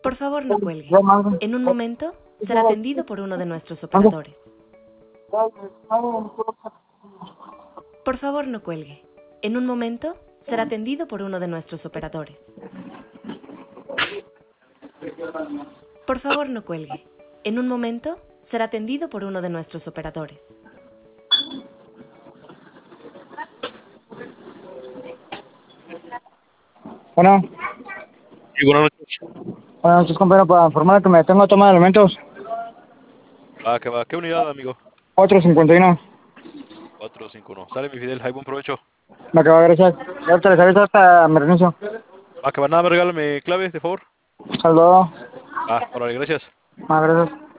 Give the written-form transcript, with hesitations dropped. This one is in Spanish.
Por favor, no cuelgue. Ya, madre. En un momento será atendido por uno de nuestros operadores. Por favor, no cuelgue. En un momento será atendido por uno de nuestros operadores. Por favor, no cuelgue. En un momento será atendido por uno de nuestros operadores. Bueno, Sí, buenas noches. buenas noches, compañero, para informar que me tengo toma de elementos. Va, que va. ¿Qué unidad, amigo? 451. 451. Sale mi Fidel, hay buen provecho. Me acaba de agradecer. Ya te les aviso hasta me renuncio. Va, que va, nada, me regálame clave, de favor. Saludos. Va, órale, gracias. Gracias.